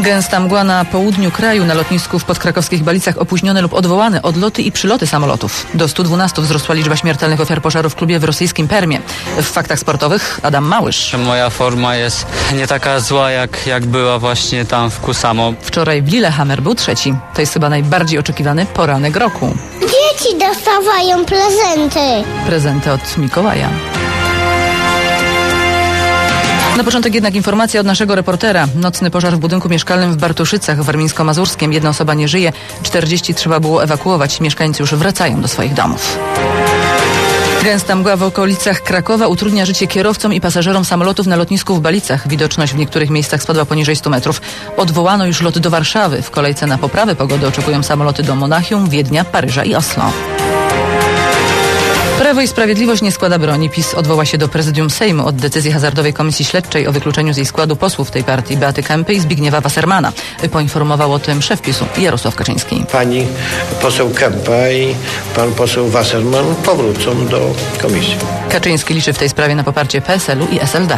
Gęsta mgła na południu kraju, na lotnisku w podkrakowskich Balicach opóźnione lub odwołane odloty i przyloty samolotów. Do 112 wzrosła liczba śmiertelnych ofiar pożaru w klubie w rosyjskim Permie. W faktach sportowych Adam Małysz. Moja forma jest nie taka zła jak była właśnie tam w Kusamo. Wczoraj w Lillehammer był trzeci. To jest chyba najbardziej oczekiwany poranek roku. Dzieci dostawają prezenty. Prezenty od Mikołaja. Na początek jednak informacja od naszego reportera. Nocny pożar w budynku mieszkalnym w Bartoszycach w Warmińsko-Mazurskiem. 1 osoba nie żyje, 40 trzeba było ewakuować. Mieszkańcy już wracają do swoich domów. Gęsta mgła w okolicach Krakowa utrudnia życie kierowcom i pasażerom samolotów na lotnisku w Balicach. Widoczność w niektórych miejscach spadła poniżej 100 metrów. Odwołano już lot do Warszawy. W kolejce na poprawę pogody oczekują samoloty do Monachium, Wiednia, Paryża i Oslo. Prawo i Sprawiedliwość nie składa broni. PiS odwoła się do prezydium Sejmu od decyzji hazardowej Komisji Śledczej o wykluczeniu z jej składu posłów tej partii Beaty Kempy i Zbigniewa Wassermana. Poinformował o tym szef PiS-u Jarosław Kaczyński. Pani poseł Kempa i pan poseł Wasserman powrócą do komisji. Kaczyński liczy w tej sprawie na poparcie PSL-u i SLD.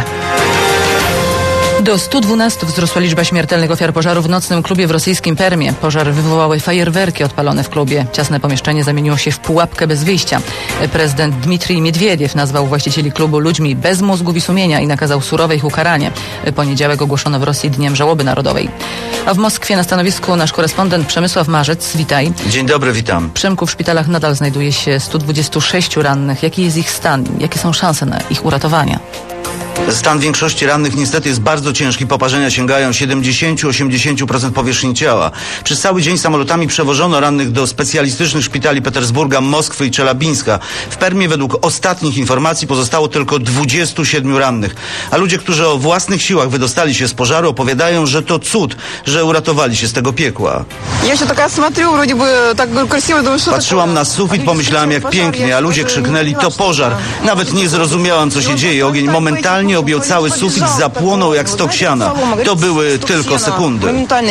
Do 112 wzrosła liczba śmiertelnych ofiar pożaru w nocnym klubie w rosyjskim Permie. Pożar wywołały fajerwerki odpalone w klubie. Ciasne pomieszczenie zamieniło się w pułapkę bez wyjścia. Prezydent Dmitrij Miedwiediew nazwał właścicieli klubu ludźmi bez mózgów i sumienia i nakazał surowe ich ukaranie. Poniedziałek ogłoszono w Rosji Dniem Żałoby Narodowej. A w Moskwie na stanowisku nasz korespondent Przemysław Marzec. Witaj. Dzień dobry, witam. Przemku, w szpitalach nadal znajduje się 126 rannych. Jaki jest ich stan? Jakie są szanse na ich uratowanie? Stan większości rannych niestety jest bardzo ciężki. Poparzenia sięgają 70-80% powierzchni ciała. Przez cały dzień samolotami przewożono rannych do specjalistycznych szpitali Petersburga, Moskwy i Czelabińska. W Permie według ostatnich informacji pozostało tylko 27 rannych. A ludzie, którzy o własnych siłach wydostali się z pożaru, opowiadają, że to cud, że uratowali się z tego piekła. Patrzyłam na sufit, pomyślałam jak pięknie, a ludzie krzyknęli to pożar. Nawet nie zrozumiałam, co się dzieje. Ogień momentalnie objął cały sufit, zapłonął jak stok siana. To były tylko sekundy.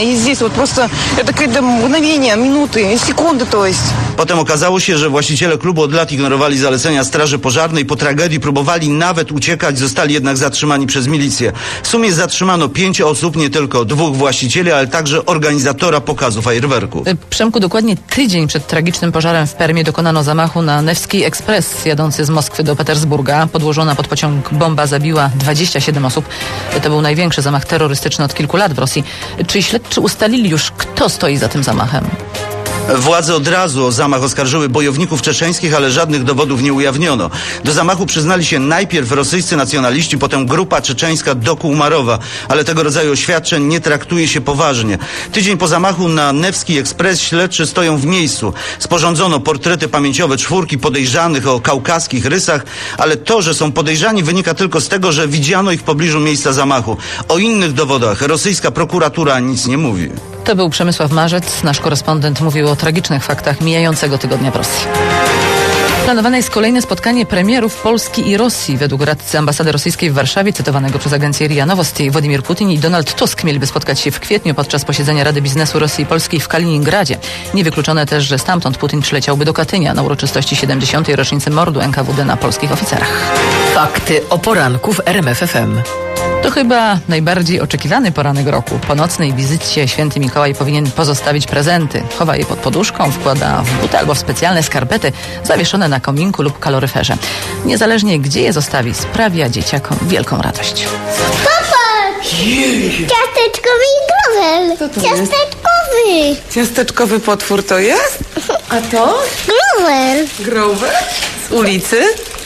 Potem okazało się, że właściciele klubu od lat ignorowali zalecenia straży pożarnej. Po tragedii próbowali nawet uciekać, zostali jednak zatrzymani przez milicję. W sumie zatrzymano 5 osób, nie tylko 2 właścicieli, ale także organizatora pokazu fajerwerków. Przemku, dokładnie tydzień przed tragicznym pożarem w Permie dokonano zamachu na Nevski Ekspres jadący z Moskwy do Petersburga. Podłożona pod pociąg bomba zabiła 27 osób. To był największy zamach terrorystyczny od kilku lat w Rosji. Czy śledczy ustalili już, kto stoi za tym zamachem? Władze od razu o zamach oskarżyły bojowników czeczeńskich, ale żadnych dowodów nie ujawniono. Do zamachu przyznali się najpierw rosyjscy nacjonaliści, potem grupa czeczeńska Doku Umarowa, ale tego rodzaju oświadczeń nie traktuje się poważnie. Tydzień po zamachu na Nevski Ekspres śledczy stoją w miejscu. Sporządzono portrety pamięciowe 4 podejrzanych o kaukaskich rysach, ale to, że są podejrzani, wynika tylko z tego, że widziano ich w pobliżu miejsca zamachu. O innych dowodach rosyjska prokuratura nic nie mówi. To był Przemysław Marzec. Nasz korespondent mówił o tragicznych faktach mijającego tygodnia w Rosji. Planowane jest kolejne spotkanie premierów Polski i Rosji. Według radcy ambasady rosyjskiej w Warszawie, cytowanego przez agencję RIA Novosti, Władimir Putin i Donald Tusk mieliby spotkać się w kwietniu podczas posiedzenia Rady Biznesu Rosji i Polski w Kaliningradzie. Niewykluczone też, że stamtąd Putin przyleciałby do Katynia na uroczystości 70. rocznicy mordu NKWD na polskich oficerach. Fakty o poranku w RMF FM. To chyba najbardziej oczekiwany poranek roku. Po nocnej wizycie święty Mikołaj powinien pozostawić prezenty. Chowa je pod poduszką, wkłada w buty albo w specjalne skarpety zawieszone na kominku lub kaloryferze. Niezależnie gdzie je zostawi, sprawia dzieciakom wielką radość. Popatrz! Ciasteczkowy growel. Ciasteczkowy. Ciasteczkowy potwór to jest? A to? Growel. Grover? Z ulicy?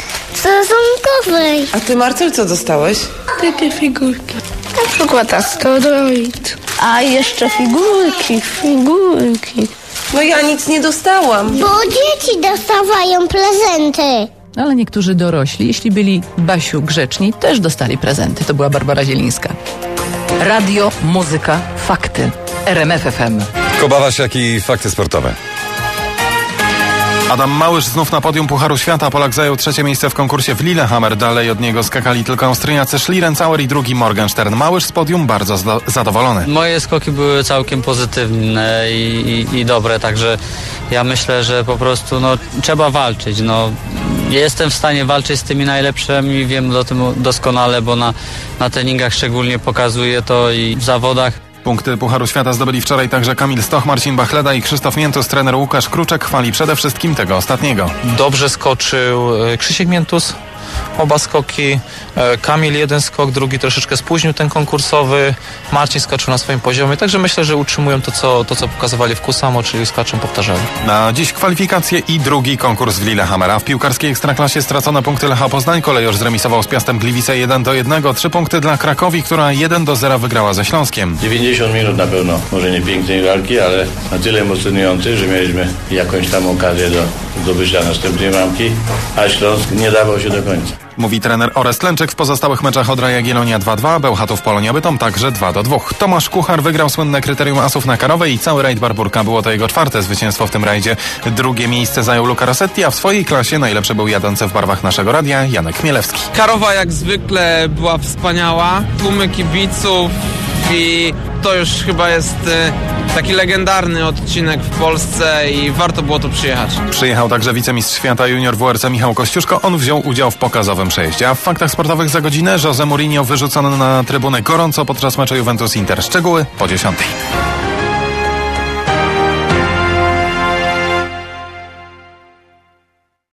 Sezonkowej. A ty, Marcel, co dostałeś? Takie figurki. Na przykład asteroid. A jeszcze figurki. No ja nic nie dostałam. Bo dzieci dostawają prezenty. Ale niektórzy dorośli, jeśli byli, Basiu, grzeczni, też dostali prezenty. To była Barbara Zielińska. Radio, muzyka, fakty. RMF FM. Kobawasiak i fakty sportowe. Adam Małysz znów na podium Pucharu Świata. Polak zajął 3. miejsce w konkursie w Lillehammer. Dalej od niego skakali tylko Austriacy Schlierencauer i drugi Morgenstern. Małysz z podium bardzo zadowolony. Moje skoki były całkiem pozytywne i dobre, także ja myślę, że po prostu trzeba walczyć. Jestem w stanie walczyć z tymi najlepszymi, wiem o tym doskonale, bo na treningach szczególnie pokazuję to i w zawodach Punkty Pucharu Świata zdobyli wczoraj także Kamil Stoch, Marcin Bachleda i Krzysztof Miętus. Trener Łukasz Kruczek chwali przede wszystkim tego ostatniego. Dobrze skoczył Krzysiek Miętus, oba skoki. Kamil jeden skok, drugi troszeczkę spóźnił ten konkursowy. Marcin skoczył na swoim poziomie, także myślę, że utrzymują to, co pokazywali w Kusamo, czyli skaczą powtarzali. Na dziś kwalifikacje i drugi konkurs w Lillehammer. A w piłkarskiej Ekstraklasie stracone punkty Lecha Poznań. Kolejorz zremisował z Piastem Gliwice 1-1. 3 punkty dla Krakowi, która 1-0 wygrała ze Śląskiem. 90 minut na pewno, może nie pięknej walki, ale na tyle emocjonujący, że mieliśmy jakąś tam okazję do zdobycia następnej bramki, a Śląsk nie dawał się do końca. Mówi trener Orest Lęczek. W pozostałych meczach Odra Jagiellonia 2-2, Bełchatów Polonia Bytom także 2-2. Tomasz Kuchar wygrał słynne kryterium asów na Karowej i cały rajd Barburka było to jego 4. zwycięstwo w tym rajdzie. Drugie miejsce zajął Luca Rossetti, a w swojej klasie najlepszy był jadący w barwach naszego radia Janek Chmielewski. Karowa jak zwykle była wspaniała, tłumy kibiców i to już chyba jest taki legendarny odcinek w Polsce i warto było tu przyjechać. Przyjechał także wicemistrz świata junior WRC Michał Kościuszko. On wziął udział w pokazowym przejeździe. A w faktach sportowych za godzinę Jose Mourinho wyrzucony na trybunę gorąco podczas meczu Juventus Inter. Szczegóły po 10:00.